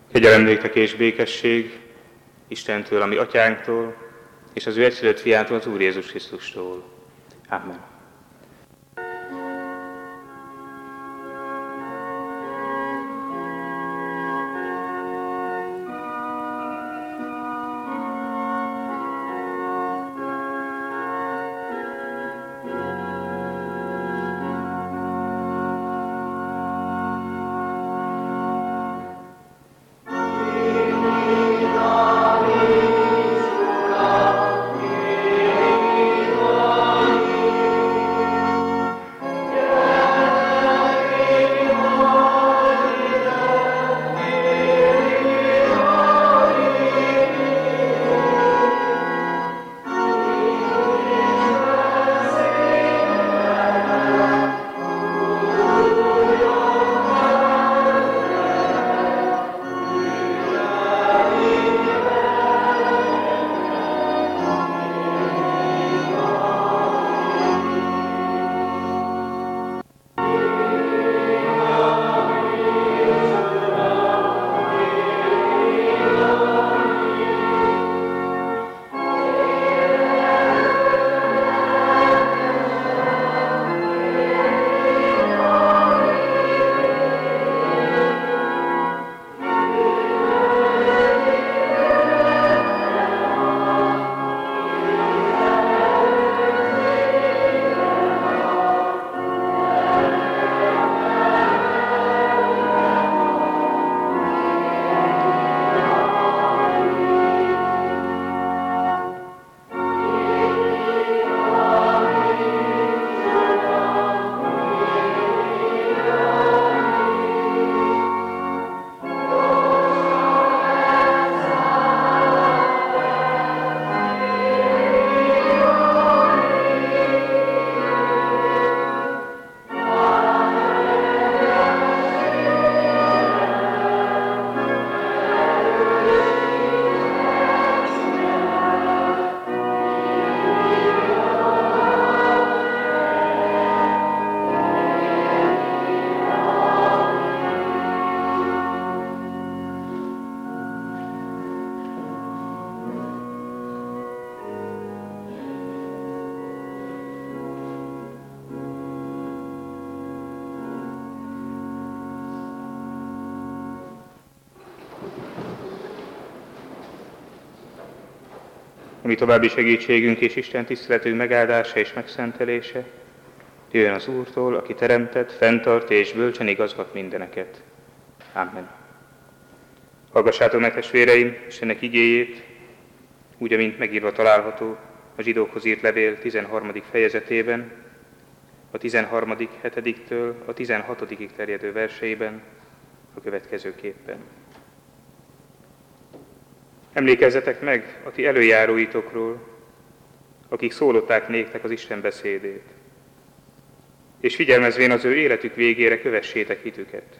Kegyelem néktek és békesség Istentől, a mi atyánktól, és az ő egyszülött fiától, az Úr Jézus Krisztustól. Amen. Mi további segítségünk és Isten tiszteletünk megáldása és megszentelése jöjjön az Úrtól, aki teremtett, fenntart és bölcsen igazgat mindeneket. Amen. Hallgassátok meg, testvéreim, Istennek igéjét, úgy, amint megírva található a zsidókhoz írt levél 13. fejezetében, a 13. 7-től a 16. terjedő verseiben a következőképpen. Emlékezzetek meg a ti előjáróitokról, akik szólották néktek az Isten beszédét, és figyelmezvén az ő életük végére kövessétek hitüket.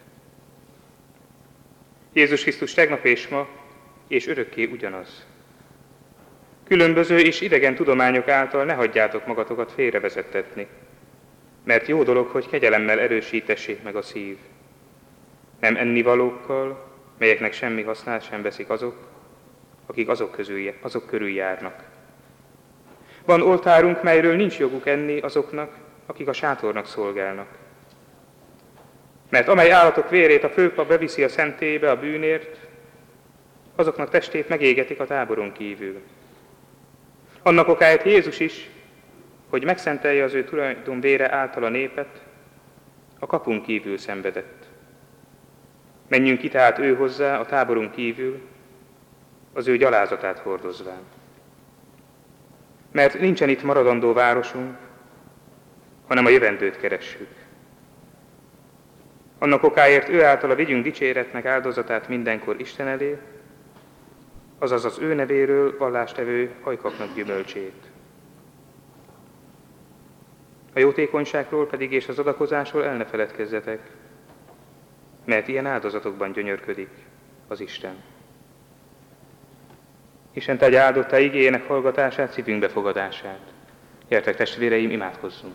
Jézus Krisztus tegnap és ma, és örökké ugyanaz. Különböző és idegen tudományok által ne hagyjátok magatokat félrevezettetni, mert jó dolog, hogy kegyelemmel erősítessék meg a szív. Nem ennivalókkal, melyeknek semmi hasznát sem veszik azok, akik azok körül járnak. Van oltárunk, melyről nincs joguk enni azoknak, akik a sátornak szolgálnak. Mert amely állatok vérét a főpap beviszi a szentélybe a bűnért, azoknak testét megégetik a táboron kívül. Annak okáért Jézus is, hogy megszentelje az ő tulajdon vére által a népet, a kapun kívül szenvedett. Menjünk ki tehát ő hozzá a táboron kívül, az ő gyalázatát hordozván. Mert nincsen itt maradandó városunk, hanem a jövendőt keressük. Annak okáért ő általa vigyünk dicséretnek áldozatát mindenkor Isten elé, azaz az ő nevéről vallástevő hajkapnak gyümölcsét. A jótékonyságról pedig és az adakozásról el ne feledkezzetek, mert ilyen áldozatokban gyönyörködik az Isten. Isten tegye áldottá igéjének hallgatását, szívünk befogadását. Gyertek, testvéreim, imádkozzunk!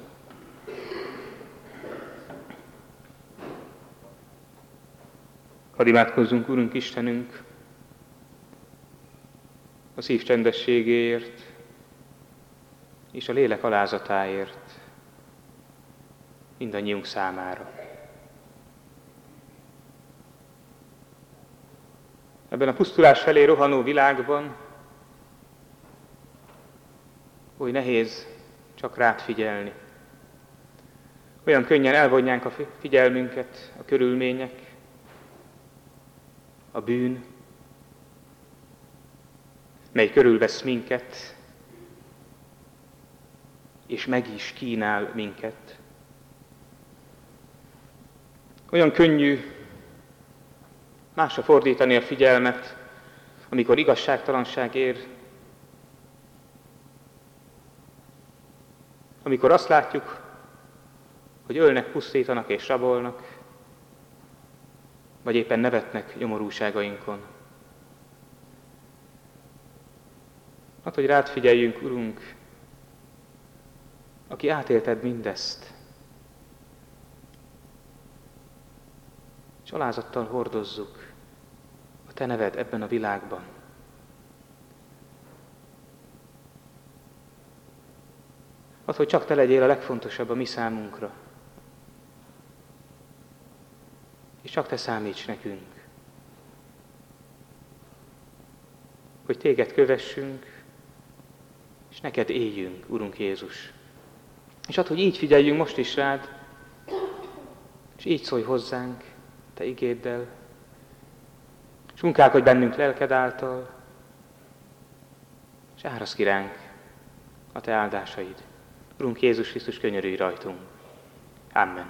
Hadd imádkozzunk, Urunk Istenünk, a szív csendességéért és a lélek alázatáért mindannyiunk számára. Ebben a pusztulás felé rohanó világban oly nehéz csak rád figyelni. Olyan könnyen elvonják a figyelmünket a körülmények, a bűn, mely körülvesz minket, és meg is kínál minket. Olyan könnyű másra fordítani a figyelmet, amikor igazságtalanság ér, amikor azt látjuk, hogy ölnek, pusztítanak és rabolnak, vagy éppen nevetnek nyomorúságainkon. Hát, hogy rád figyeljünk, Urunk, aki átélted mindezt, és alázattal hordozzuk a Te neved ebben a világban. Az, hogy csak Te legyél a legfontosabb a mi számunkra, és csak Te számíts nekünk, hogy Téged kövessünk, és neked éljünk, Urunk Jézus. És add, hogy így figyeljünk most is rád, és így szólj hozzánk, Te igéddel, és munkálkodj bennünk lelked által, és áraszd ki ránk a Te áldásaid. Urunk Jézus Krisztus, könyörülj rajtunk. Amen.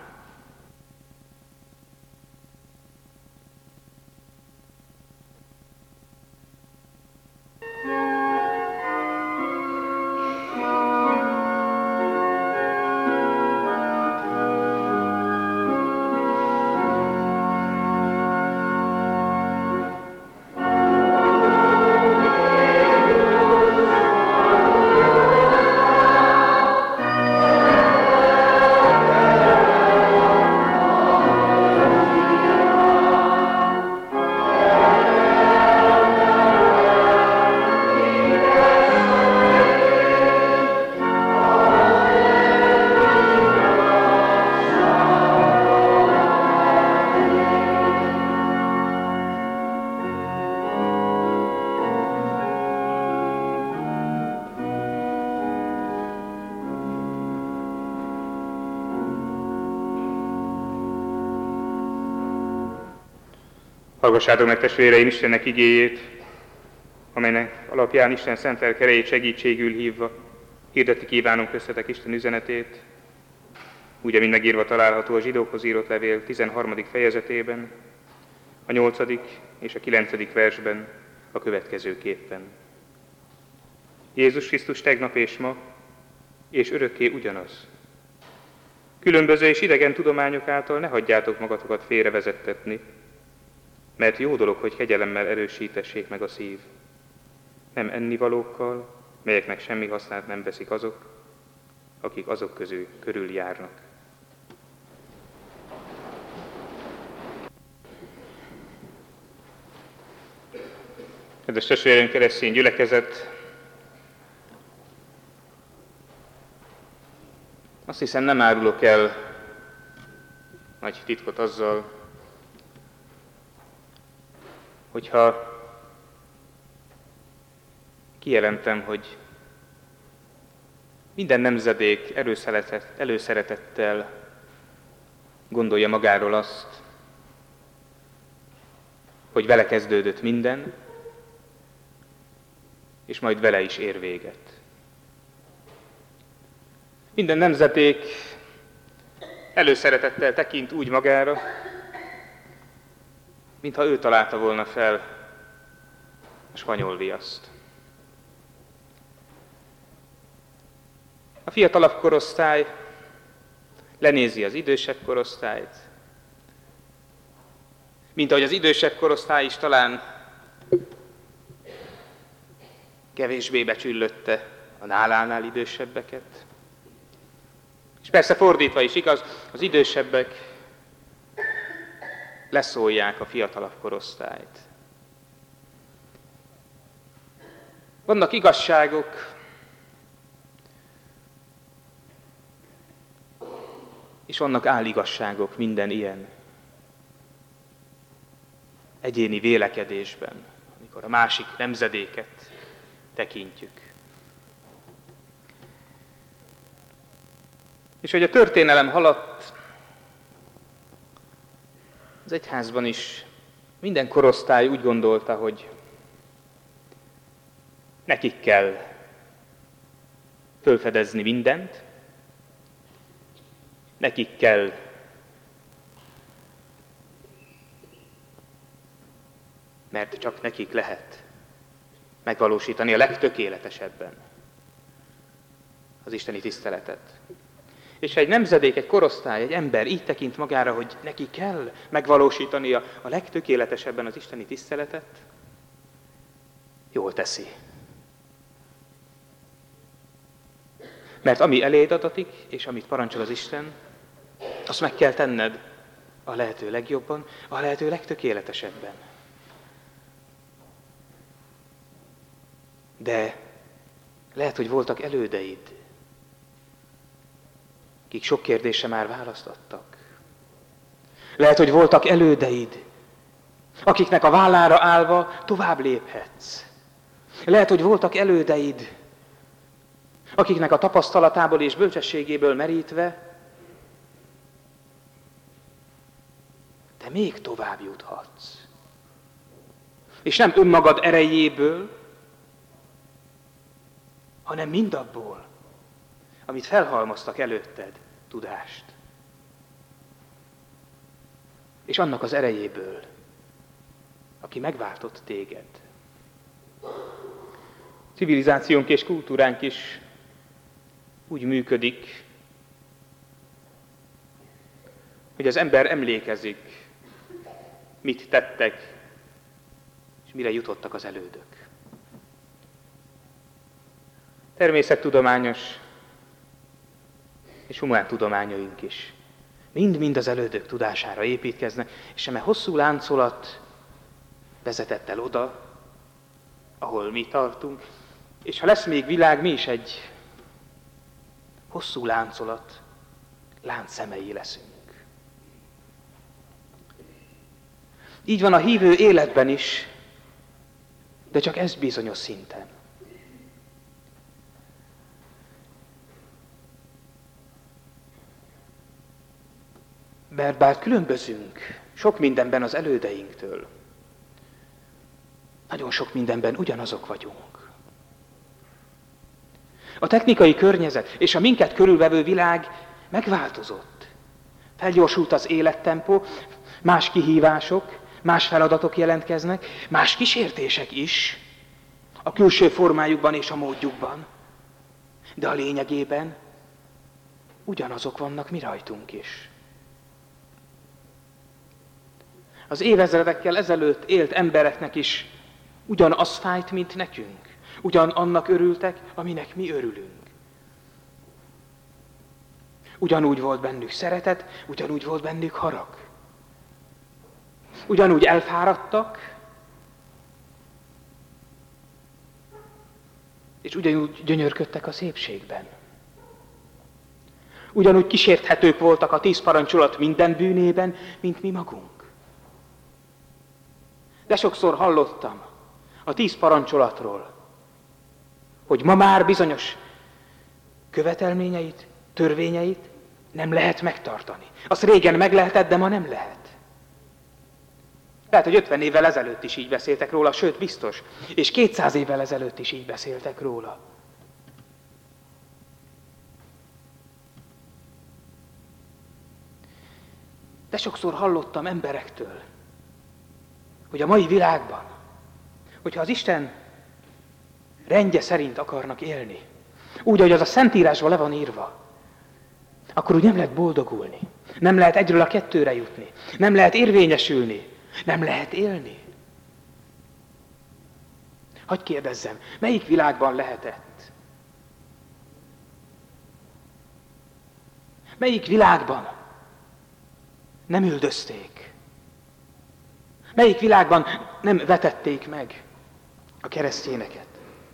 Hallgassátok meg, testvéreim, Istennek igéjét, amelynek alapján Isten szent lelkerejét segítségül hívva hirdetni kívánunk köztetek Isten üzenetét, úgy, amint megírva található a zsidókhoz írott levél 13. fejezetében, a 8. és a 9. versben a következőképpen. Jézus Krisztus tegnap és ma, és örökké ugyanaz. Különböző és idegen tudományok által ne hagyjátok magatokat félrevezettetni, mert jó dolog, hogy kegyelemmel erősítessék meg a szív. Nem ennivalókkal, melyeknek semmi hasznát nem veszik azok, akik azok közül körül járnak. Kedves testvéreim, keresztény gyülekezet, azt hiszem, nem árulok el nagy titkot azzal, hogyha kijelentem, hogy minden nemzedék előszeretettel gondolja magáról azt, hogy vele kezdődött minden, és majd vele is ér véget. Minden nemzedék előszeretettel tekint úgy magára, mintha ő találta volna fel a spanyol viaszt. A fiatalabb korosztály lenézi az idősebb korosztályt, mint ahogy az idősebb korosztály is talán kevésbé becsüllötte a nálánál idősebbeket. És persze fordítva is igaz, az idősebbek leszólják a fiatalabb korosztályt. Vannak igazságok, és vannak áligazságok minden ilyen egyéni vélekedésben, amikor a másik nemzedéket tekintjük. És hogy a történelem haladt, az egyházban is minden korosztály úgy gondolta, hogy nekik kell fölfedezni mindent, nekik kell mert csak nekik lehet megvalósítani a legtökéletesebben az isteni tiszteletet. És ha egy nemzedék, egy korosztály, egy ember így tekint magára, hogy neki kell megvalósítania a legtökéletesebben az isteni tiszteletet, jól teszi. Mert ami eléd adatik, és amit parancsol az Isten, azt meg kell tenned a lehető legjobban, a lehető legtökéletesebben. De lehet, hogy voltak elődeid, akik sok kérdésre már választ adtak. Lehet, hogy voltak elődeid, akiknek a vállára állva tovább léphetsz. Lehet, hogy voltak elődeid, akiknek a tapasztalatából és bölcsességéből merítve te még tovább juthatsz. És nem önmagad erejéből, hanem mindabból, amit felhalmoztak előtted, tudást. És annak az erejéből, aki megváltott téged. Civilizációnk és kultúránk is úgy működik, hogy az ember emlékezik, mit tettek, és mire jutottak az elődök. Természettudományos és humántudományaink is mind-mind az elődök tudására építkeznek, és eme hosszú láncolat vezetett el oda, ahol mi tartunk, és ha lesz még világ, mi is egy hosszú láncolat, láncszemei leszünk. Így van a hívő életben is, de csak ez bizonyos szinten. Mert bár különbözünk sok mindenben az elődeinktől, nagyon sok mindenben ugyanazok vagyunk. A technikai környezet és a minket körülvevő világ megváltozott. Felgyorsult az élettempó, más kihívások, más feladatok jelentkeznek, más kísértések is, a külső formájukban és a módjukban, de a lényegében ugyanazok vannak mi rajtunk is. Az évezredekkel ezelőtt élt embereknek is ugyanaz fájt, mint nekünk. Ugyanannak örültek, aminek mi örülünk. Ugyanúgy volt bennük szeretet, ugyanúgy volt bennük harag. Ugyanúgy elfáradtak, és ugyanúgy gyönyörködtek a szépségben. Ugyanúgy kísérthetők voltak a 10 parancsolat minden bűnében, mint mi magunk. De sokszor hallottam a 10 parancsolatról, hogy ma már bizonyos követelményeit, törvényeit nem lehet megtartani. Azt régen meg lehetett, de ma nem lehet. Lehet, hogy 50 évvel ezelőtt is így beszéltek róla, sőt biztos, és 200 évvel ezelőtt is így beszéltek róla. De sokszor hallottam emberektől, hogy a mai világban, hogyha az Isten rendje szerint akarnak élni, úgy, ahogy az a Szentírásban le van írva, akkor úgy nem lehet boldogulni, nem lehet egyről a kettőre jutni, nem lehet érvényesülni, nem lehet élni. Hadd kérdezzem, melyik világban lehetett? Melyik világban nem üldözték Melyik világban nem vetették meg a keresztényeket?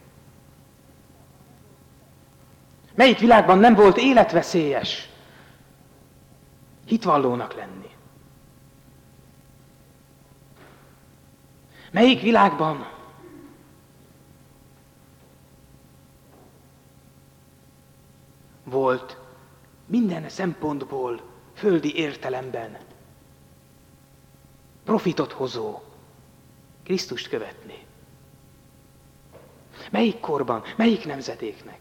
Melyik világban nem volt életveszélyes hitvallónak lenni? Melyik világban volt minden szempontból, földi értelemben profitot hozó Krisztust követni? Melyik korban, melyik nemzedéknek?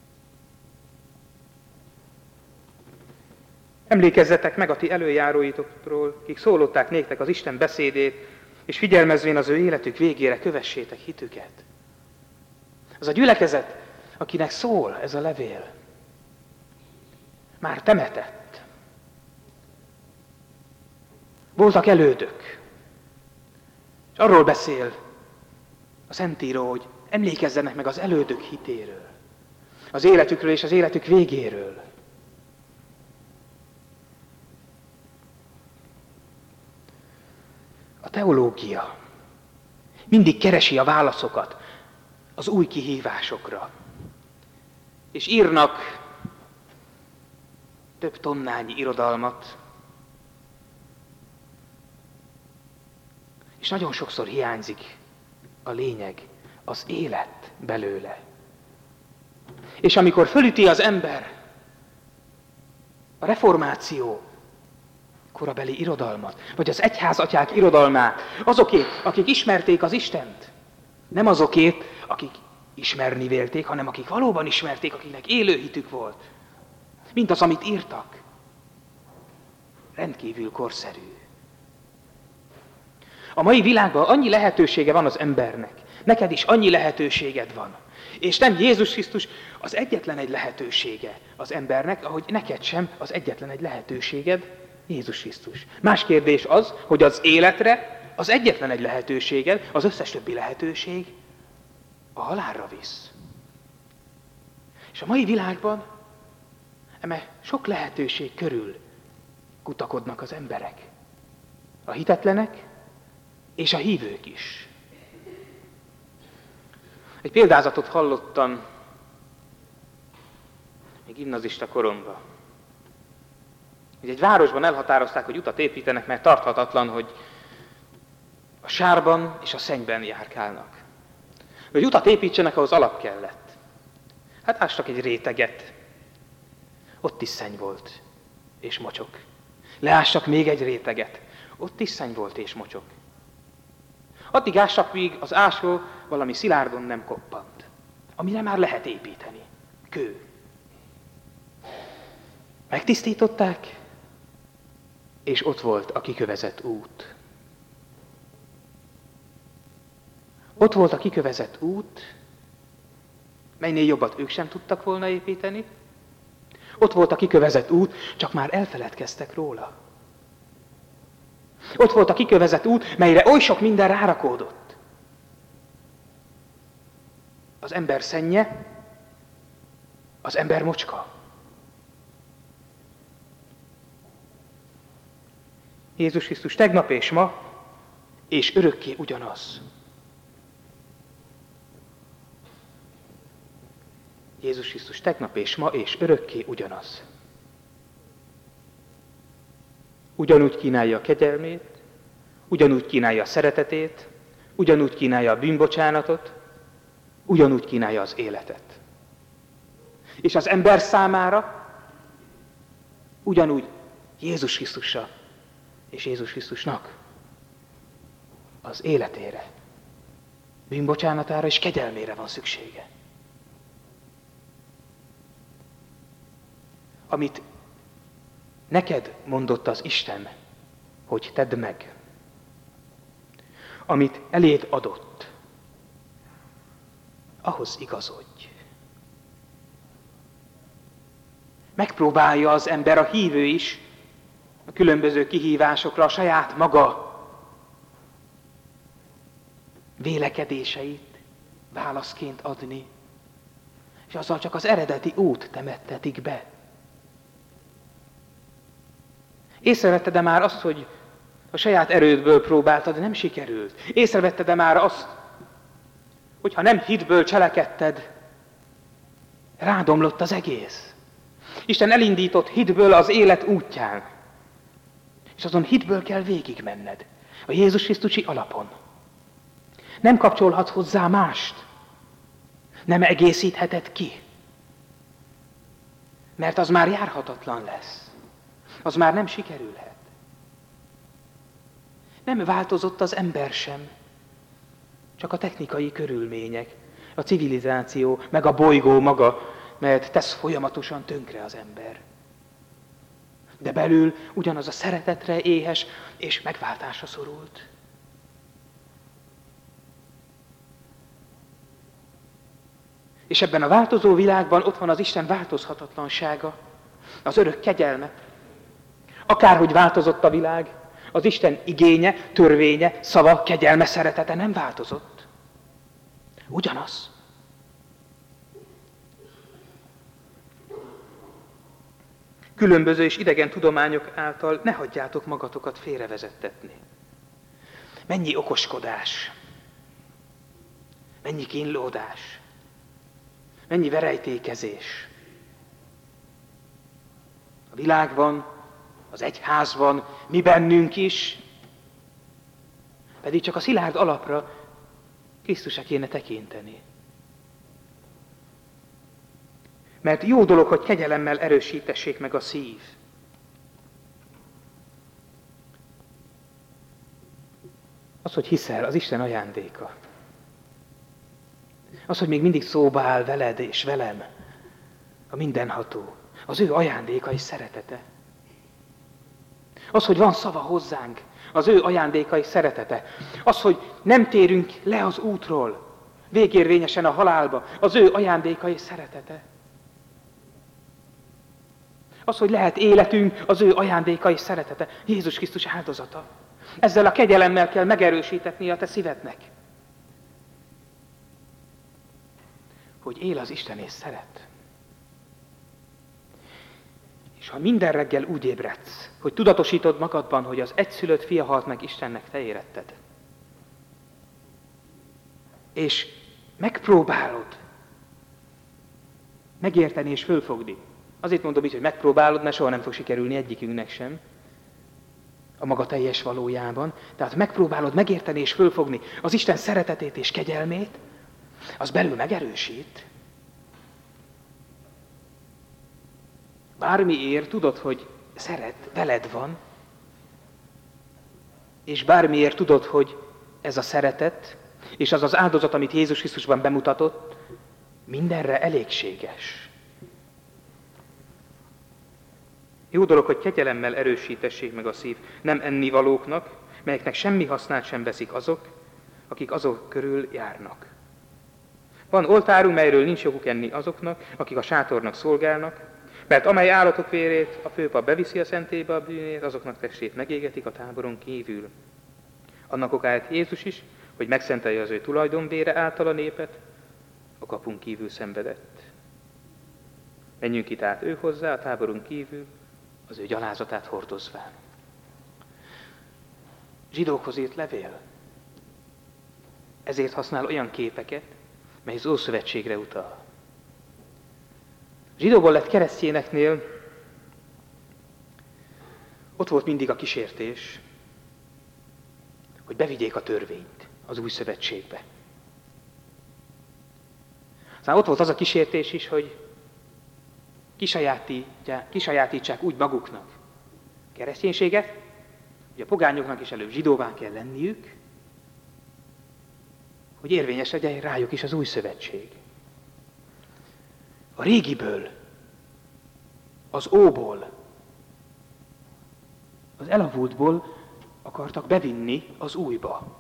Emlékezzetek meg a ti előjáróitokról, kik szólották néktek az Isten beszédét, és figyelmezvén az ő életük végére kövessétek hitüket. Az a gyülekezet, akinek szól ez a levél, már temetett. Voltak elődök. És arról beszél a Szentíró, hogy emlékezzenek meg az elődök hitéről, az életükről és az életük végéről. A teológia mindig keresi a válaszokat az új kihívásokra. És írnak több tonnányi irodalmat, és nagyon sokszor hiányzik a lényeg, az élet belőle. És amikor fölüti az ember a reformáció korabeli irodalmat, vagy az egyházatyák irodalmát, azokét, akik ismerték az Istent, nem azokét, akik ismerni vélték, hanem akik valóban ismerték, akiknek élő hitük volt, mint az, amit írtak. Rendkívül korszerű. A mai világban annyi lehetősége van az embernek. Neked is annyi lehetőséged van. És nem Jézus Krisztus az egyetlen egy lehetősége az embernek, ahogy neked sem az egyetlen egy lehetőséged Jézus Krisztus. Más kérdés az, hogy az életre az egyetlen egy lehetőséged, az összes többi lehetőség a halálra visz. És a mai világban eme sok lehetőség körül kutakodnak az emberek. A hitetlenek és a hívők is. Egy példázatot hallottam még gimnazista koromban. Egy városban elhatározták, hogy utat építenek, mert tarthatatlan, hogy a sárban és a szennyben járkálnak. Hogy utat építsenek, ahhoz alap kellett. Hát ástak egy réteget. Ott is szenny volt, és mocsok. Leástak még egy réteget. Ott is szenny volt, és mocsok. Addig ástak, míg az ásó valami szilárdon nem koppant, amire már lehet építeni. Kő. Megtisztították, és ott volt a kikövezett út. Ott volt a kikövezett út, melynél jobbat ők sem tudtak volna építeni. Ott volt a kikövezett út, csak már elfeledkeztek róla. Ott volt a kikövezett út, melyre oly sok minden rárakódott. Az ember szennye, az ember mocska. Jézus Krisztus tegnap és ma, és örökké ugyanaz. Jézus Krisztus tegnap és ma, és örökké ugyanaz. Ugyanúgy kínálja a kegyelmét, ugyanúgy kínálja a szeretetét, ugyanúgy kínálja a bűnbocsánatot, ugyanúgy kínálja az életet. És az ember számára ugyanúgy Jézus Krisztusra és Jézus Krisztusnak az életére, bűnbocsánatára és kegyelmére van szüksége. Amit neked mondott az Isten, hogy tedd meg, amit eléd adott, ahhoz igazodj. Megpróbálja az ember, a hívő is, a különböző kihívásokra a saját maga vélekedéseit válaszként adni, és azzal csak az eredeti út temettetik be. Észrevetted-e már azt, hogy A saját erődből próbáltad, nem sikerült. Észrevetted-e már azt, hogy ha nem hitből cselekedted, rádomlott az egész. Isten elindított hitből az élet útján. És azon hitből kell végigmenned. A Jézus Krisztusi alapon. Nem kapcsolhatsz hozzá mást. Nem egészítheted ki. Mert az már járhatatlan lesz. Az már nem sikerülhet. Nem változott az ember sem. Csak a technikai körülmények, a civilizáció, meg a bolygó maga, mert tesz folyamatosan tönkre az ember. De belül ugyanaz a szeretetre éhes és megváltásra szorult. És ebben a változó világban ott van az Isten változhatatlansága, az örök kegyelme. Akárhogy változott a világ, az Isten igénye, törvénye, szava, kegyelme, szeretete nem változott. Ugyanaz. Különböző és idegen tudományok által ne hagyjátok magatokat félrevezettetni. Mennyi okoskodás, mennyi kínlódás, mennyi verejtékezés. A világban, az egyházban, mi bennünk is, pedig csak a szilárd alapra Krisztusra kéne tekinteni. Mert jó dolog, hogy kegyelemmel erősítessék meg a szív. Az, hogy hiszel, az Isten ajándéka. Az, hogy még mindig szóba áll veled és velem, a mindenható, az ő ajándéka és szeretete. Az, hogy van szava hozzánk, az ő ajándéka és szeretete. Az, hogy nem térünk le az útról, végérvényesen a halálba, az ő ajándéka és szeretete. Az, hogy lehet életünk, az ő ajándéka és szeretete. Jézus Krisztus áldozata. Ezzel a kegyelemmel kell megerősítetni a te szívednek. Hogy él az Isten és szeret. És ha minden reggel úgy ébredsz, hogy tudatosítod magadban, hogy az egyszülött fia halt meg Istennek, te éretted. És megpróbálod megérteni és fölfogni. Azért mondom így, hogy megpróbálod, mert soha nem fog sikerülni egyikünknek sem a maga teljes valójában. Tehát megpróbálod megérteni és fölfogni az Isten szeretetét és kegyelmét, az belül megerősít. Bármiért tudod, hogy szeret, veled van, és bármiért tudod, hogy ez a szeretet, és az az áldozat, amit Jézus Krisztusban bemutatott, mindenre elégséges. Jó dolog, hogy kegyelemmel erősítessék meg a szív, nem ennivalóknak, melyeknek semmi hasznát sem veszik azok, akik azok körül járnak. Van oltárunk, melyről nincs joguk enni azoknak, akik a sátornak szolgálnak, mert amely állatok vérét a főpap beviszi a szentélybe a bűnét, azoknak testét megégetik a táboron kívül. Annak okáért Jézus is, hogy megszentelje az ő tulajdonvére által a népet, a kapun kívül szenvedett. Menjünk itt át ő hozzá a táboron kívül, az ő gyalázatát hordozván. Zsidókhoz írt levél. Ezért használ olyan képeket, mely az Ószövetségre utal. Zsidóból lett keresztényeknél ott volt mindig a kísértés, hogy bevigyék a törvényt az Új Szövetségbe. Aztán ott volt az a kísértés is, hogy kisajátítsák úgy maguknak kereszténységet, hogy a pogányoknak is előbb zsidóvá kell lenniük, hogy érvényes legyen rájuk is az Új Szövetség. A régiből, az óból, az elavultból akartak bevinni az újba.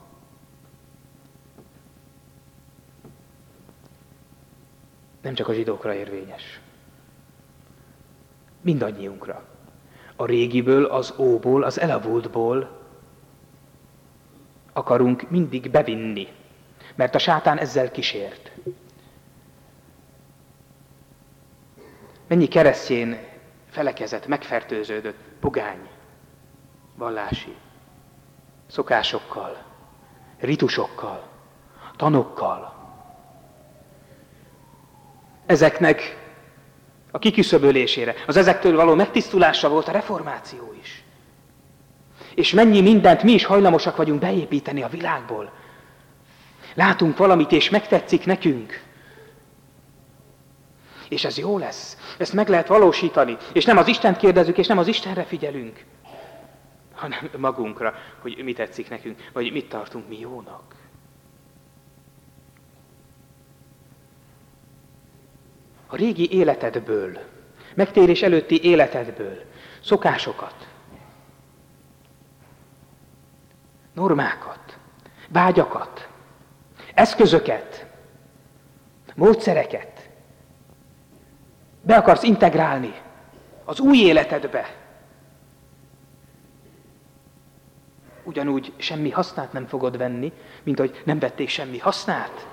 Nem csak a zsidókra érvényes. Mindannyiunkra. A régiből, az óból, az elavultból akarunk mindig bevinni, mert a sátán ezzel kísért. Mennyi keresztény felekezet megfertőződött, pogány, vallási. szokásokkal, ritusokkal, tanokkal. Ezeknek a kiküszöbölésére, az ezektől való megtisztulásra volt a reformáció is. És mennyi mindent mi is hajlamosak vagyunk beépíteni a világból. Látunk valamit, és megtetszik nekünk. És ez jó lesz. Ezt meg lehet valósítani. És nem az Istent kérdezzük, és nem az Istenre figyelünk, hanem magunkra, hogy mi tetszik nekünk, vagy mit tartunk mi jónak. A régi életedből, megtérés előtti életedből szokásokat, normákat, vágyakat, eszközöket, módszereket be akarsz integrálni az új életedbe. Ugyanúgy semmi hasznát nem fogod venni, mint hogy nem vették semmi hasznát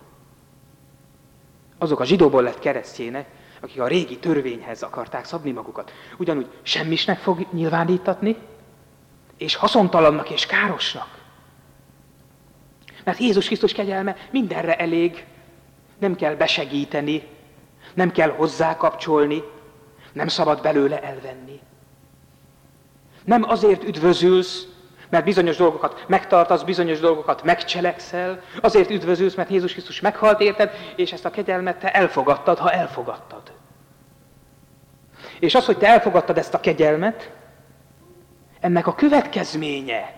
azok a zsidóból lett keresztjének, akik a régi törvényhez akarták szabni magukat. Ugyanúgy semmisnek fog nyilvánítatni, és haszontalannak és károsnak. Mert Jézus Krisztus kegyelme mindenre elég, nem kell besegíteni, nem kell hozzákapcsolni, nem szabad belőle elvenni. Nem azért üdvözülsz, mert bizonyos dolgokat megtartasz, bizonyos dolgokat megcselekszel, azért üdvözülsz, mert Jézus Krisztus meghalt érted, és ezt a kegyelmet te elfogadtad, ha elfogadtad. És az, hogy te elfogadtad ezt a kegyelmet, ennek a következménye,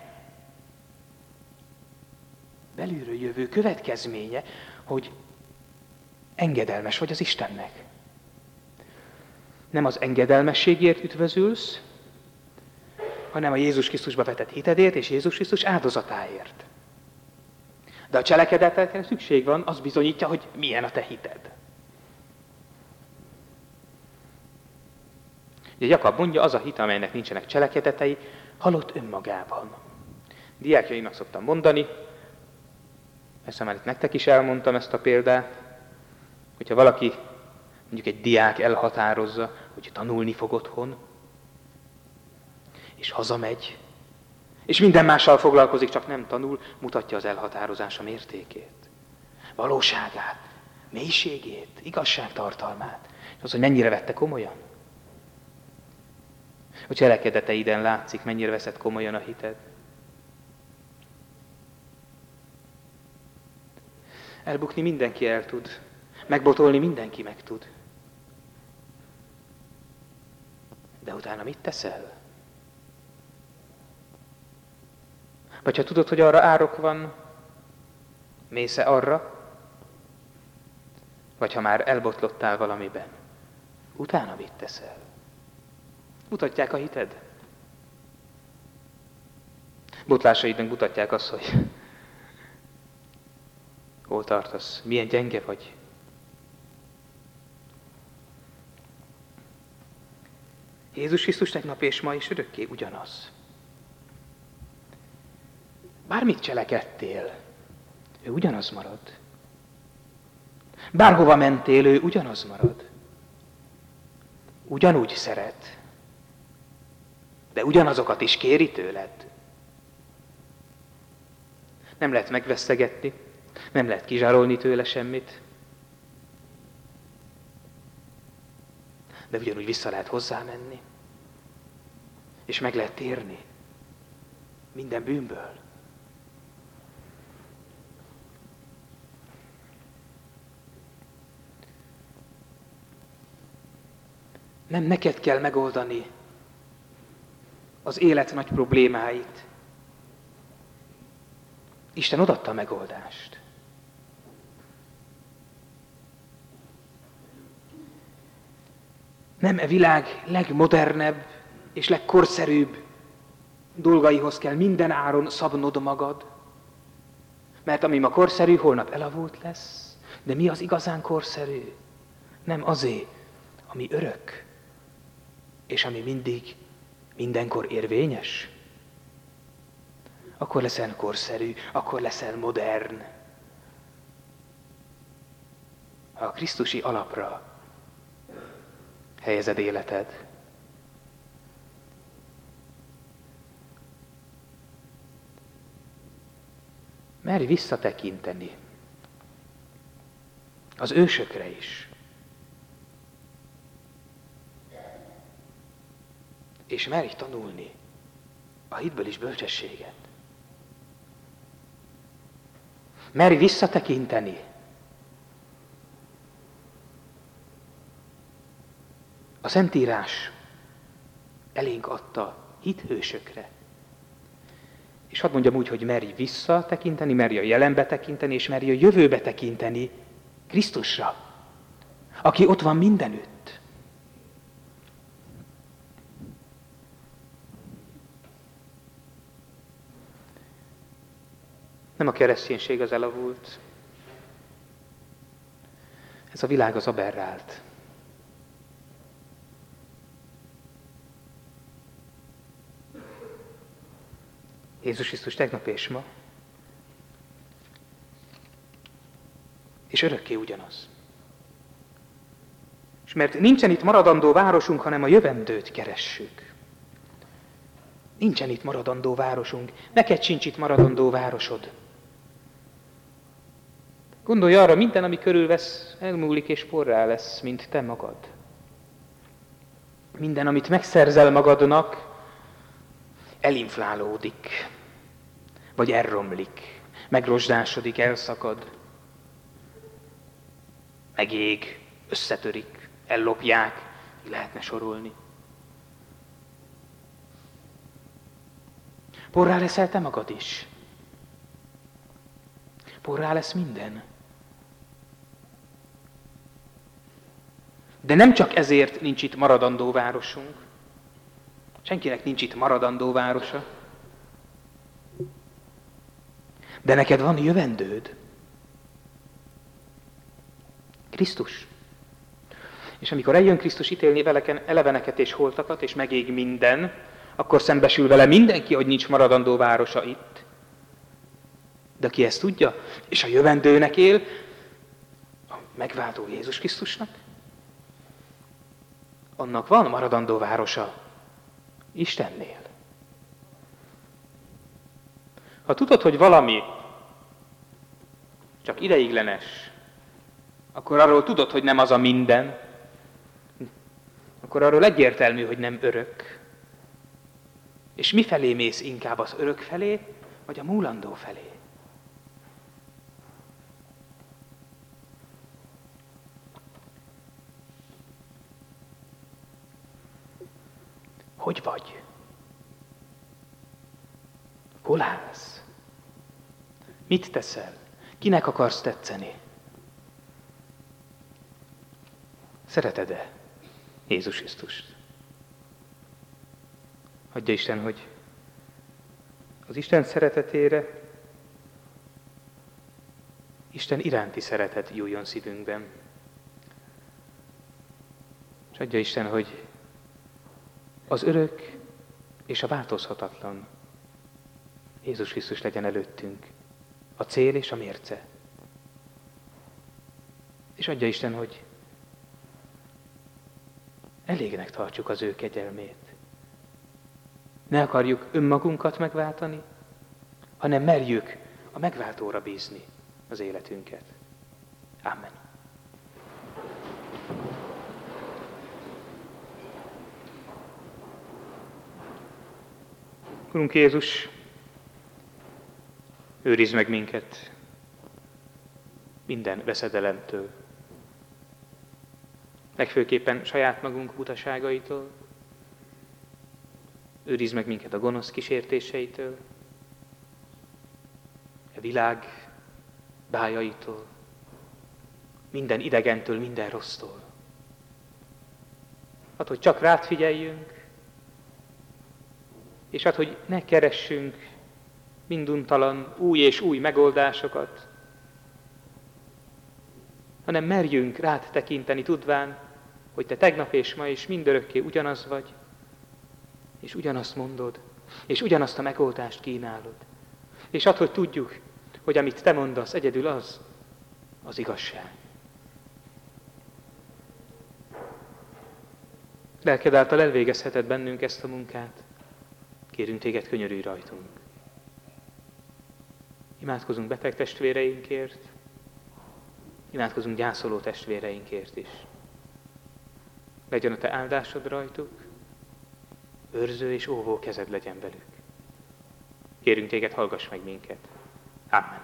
belülről jövő következménye, hogy engedelmes vagy az Istennek. Nem az engedelmességért üdvözülsz, hanem a Jézus Krisztusba vetett hitedért és Jézus Krisztus áldozatáért. De a cselekedetekre szükség van, az bizonyítja, hogy milyen a te hited. Ugye Jakab mondja, az a hit, amelynek nincsenek cselekedetei, halott önmagában. Diákjaimnak szoktam mondani, persze már itt nektek is elmondtam ezt a példát, hogyha valaki, mondjuk egy diák elhatározza, hogy tanulni fog otthon, és hazamegy, és minden mással foglalkozik, csak nem tanul, mutatja az elhatározása mértékét, valóságát, mélységét, igazságtartalmát, és az, hogy mennyire vette komolyan. A cselekedeteiden látszik, mennyire veszed komolyan a hited. Elbukni mindenki el tud, megbotolni mindenki meg tud. De utána mit teszel? Vagy ha tudod, hogy arra árok van, mész-e arra? Vagy ha már elbotlottál valamiben, utána mit teszel? Mutatják a hited. Botlásaidnak mutatják azt, hogy hol tartasz, milyen gyenge vagy. Jézus Krisztus tegnap és ma is örökké ugyanaz. Bármit cselekedtél, ő ugyanaz marad. Bárhova mentél, ő ugyanaz marad. Ugyanúgy szeret. De ugyanazokat is kéri tőled. Nem lehet megvesztegetni, nem lehet kizsarolni tőle semmit. De ugyanúgy vissza lehet hozzá menni. És meg lehet térni minden bűnből. Nem neked kell megoldani az élet nagy problémáit. Isten odaadta a megoldást. Nem e világ legmodernebb és legkorszerűbb dolgaihoz kell minden áron szabnod magad, mert ami ma korszerű, holnap elavult lesz, de mi az igazán korszerű? Nem azé, ami örök, és ami mindig, mindenkor érvényes. Akkor leszel korszerű, akkor leszel modern. Ha a krisztusi alapra helyezed életed. Merj visszatekinteni az ősökre is. És merj tanulni a hitből is bölcsességet. Merj visszatekinteni a Szentírás elénk adta hithősökre. És hadd mondjam úgy, hogy merj visszatekinteni, merj a jelenbe tekinteni, és merj a jövőbe tekinteni Krisztusra, aki ott van mindenütt. Nem a kereszténység az elavult, ez a világ az aberrált. Jézus Krisztus tegnap és ma, és örökké ugyanaz. És mert nincsen itt maradandó városunk, hanem a jövendőt keressük. Nincsen itt maradandó városunk, neked sincs itt maradandó városod. Gondolj arra, minden, ami körülvesz, elmúlik és porrá lesz, mint te magad. Minden, amit megszerzel magadnak, elinflálódik, vagy elromlik, megrozsdásodik, elszakad, megég, összetörik, ellopják, lehetne sorolni. Porrá leszel te magad is. Porrá lesz minden. De nem csak ezért nincs itt maradandó városunk. Senkinek nincs itt maradandó városa. De neked van jövendőd. Krisztus. És amikor eljön Krisztus ítélni veleken eleveneket és holtakat, és megég minden, akkor szembesül vele mindenki, hogy nincs maradandó városa itt. De aki ezt tudja, és a jövendőnek él, a megváltó Jézus Krisztusnak, annak van maradandó városa Istennél. Ha tudod, hogy valami csak ideiglenes, akkor arról tudod, hogy nem az a minden, akkor arról egyértelmű, hogy nem örök. És mi felé mész inkább, az örök felé, vagy a múlandó felé? Hogy vagy? Hol állsz? Mit teszel? Kinek akarsz tetszeni? Szereted-e Jézus Krisztust? Adja Isten, hogy az Isten szeretetére, Isten iránti szeretet jöjjön szívünkben. És adja Isten, hogy az örök és a változhatatlan Jézus Krisztus legyen előttünk, a cél és a mérce. És adja Isten, hogy elégnek tartjuk az ő kegyelmét. Ne akarjuk önmagunkat megváltani, hanem merjük a megváltóra bízni az életünket. Amen. Urunk Jézus, őrizd meg minket minden veszedelemtől, legfőképpen saját magunk butaságaitól, őrizd meg minket a gonosz kísértéseitől, a világ bájaitól, minden idegentől, minden rossztól. Add, hogy csak rád figyeljünk, és add, hogy ne keressünk minduntalan új és új megoldásokat, hanem merjünk rád tekinteni, tudván, hogy te tegnap és ma és mindörökké ugyanaz vagy, és ugyanazt mondod, és ugyanazt a megoldást kínálod. És add, hogy tudjuk, hogy amit te mondasz, egyedül az igazság. Lelked által elvégezheted bennünk ezt a munkát. Kérünk téged, könyörülj rajtunk. Imádkozunk beteg testvéreinkért, imádkozunk gyászoló testvéreinkért is. Legyen a te áldásod rajtuk, őrző és óvó kezed legyen velük. Kérünk téged, hallgass meg minket. Amen.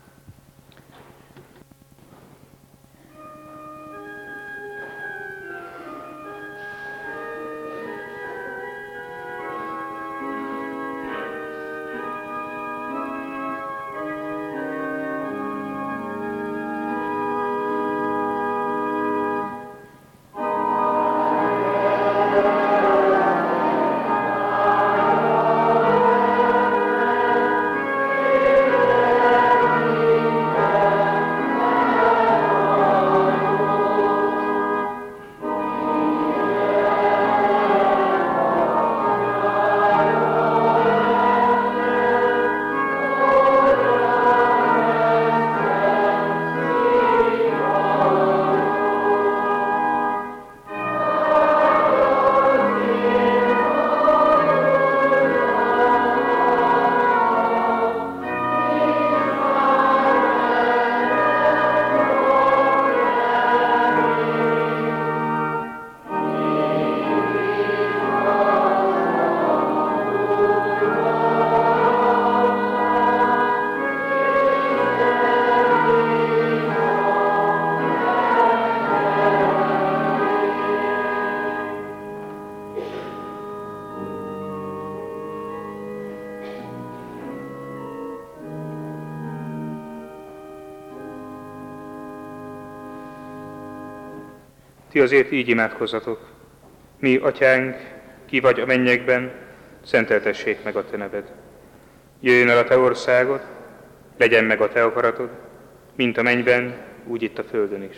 Ti azért így imádkozzatok. Mi, atyánk, ki vagy a mennyekben, szenteltessék meg a te neved. Jöjjön el a te országod, legyen meg a te akaratod, mint a mennyben, úgy itt a földön is.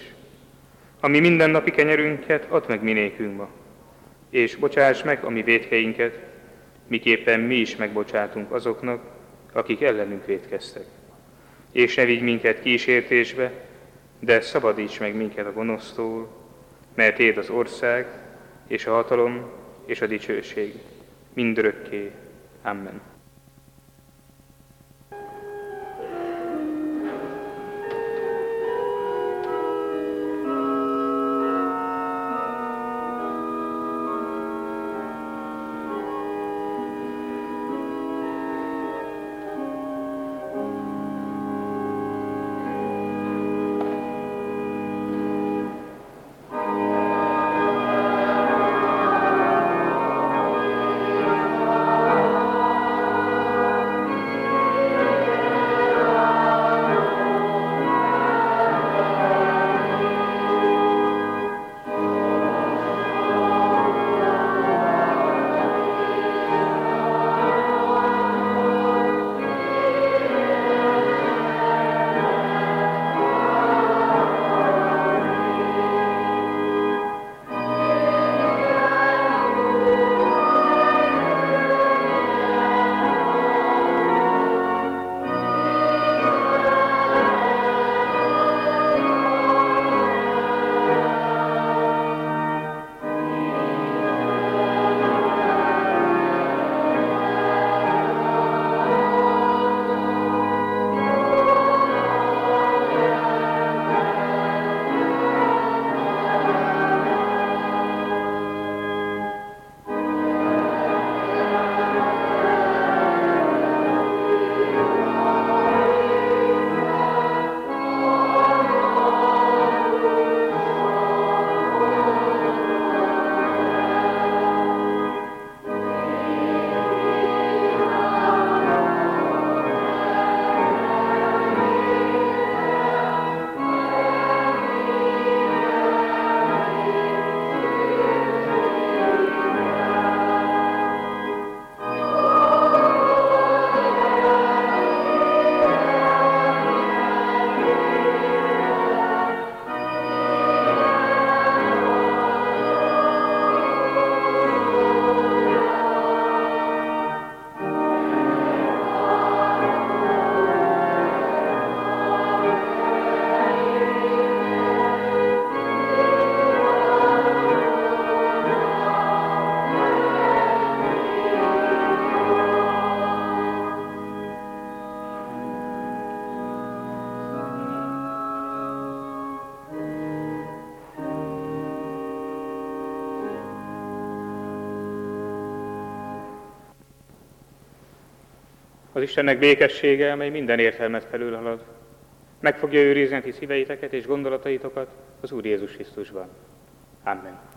Ami mindennapi kenyerünket add meg mi nékünk ma, és bocsáss meg a mi vétkeinket, miképpen mi is megbocsátunk azoknak, akik ellenünk vétkeztek. És ne vigy minket kísértésbe, de szabadíts meg minket a gonosztól, mert Téd az ország, és a hatalom, és a dicsőség mindörökké. Amen. Az Istennek békessége, amely minden értelmet felülhalad, meg fogja őrizni ti szíveiteket és gondolataitokat az Úr Jézus Krisztusban. Amen.